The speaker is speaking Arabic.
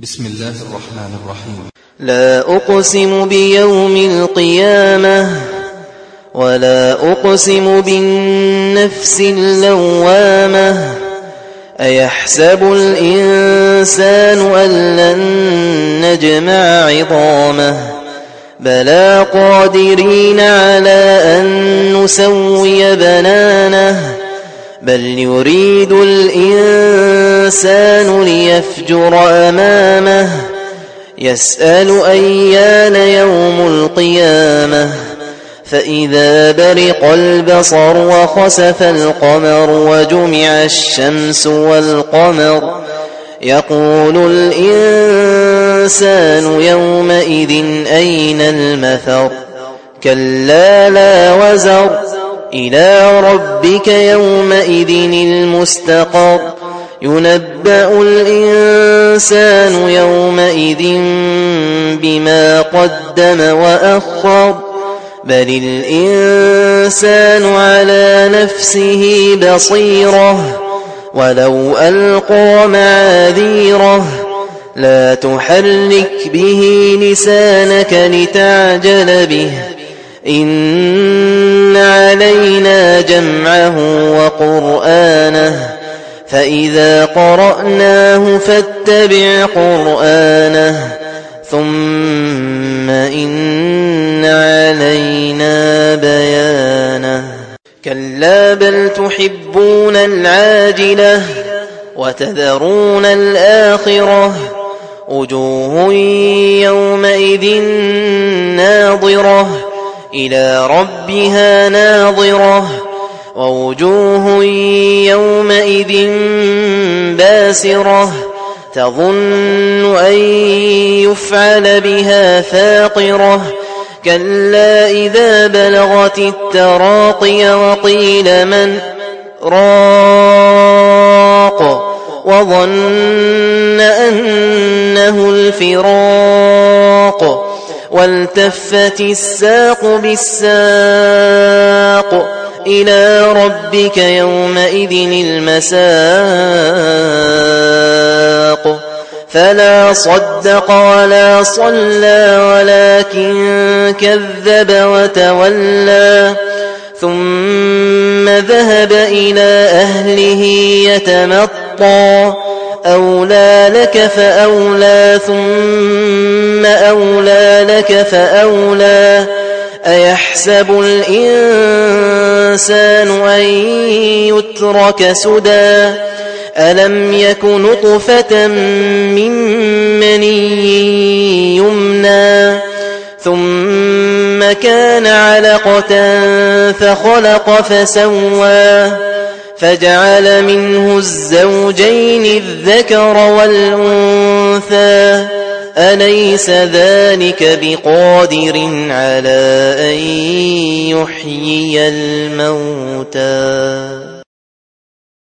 بسم الله الرحمن الرحيم. لا أقسم بيوم القيامة ولا أقسم بالنفس اللوامة أيحسب الإنسان أن لن نجمع عظامه بلى قادرين على أن نسوي بنانه بل يريد الإنسان ليفجر أمامه يسأل أيان يوم القيامة فإذا برق البصر وخسف القمر وجمع الشمس والقمر يقول الإنسان يومئذ أين المفر كلا لا وزر إلى ربك يومئذ المستقر ينبأ الإنسان يومئذ بما قدم وأخر بل الإنسان على نفسه بصيرة ولو ألقى معاذيره لا تحرك به لسانك لتعجل به إن علينا جمعه وقرآنه فإذا قرأناه فاتبع قرآنه ثم إن علينا بيانه كلا بل تحبون العاجلة وتذرون الآخرة وجوه يومئذ ناظرة إلى ربها ناظرة ووجوه يومئذ باسرة تظن أن يفعل بها فاقرة كلا إذا بلغت التراقي وقيل من راق وظن أنه الفراق والتفت الساق بالساق إلى ربك يومئذ المساق فلا صدق ولا صلى ولكن كذب وتولى ثم ذهب إلى أهله يتمطى أولى لك فأولى ثم أولى لك فأولى أيحسب الإنسان أن يترك سدى ألم يك نطفة من مني يمنى ثم كان علقة فخلق فسوى فجعل منه الزوجين الذكر والأنثى أليس ذلك بقادر على أن يحيي الموتى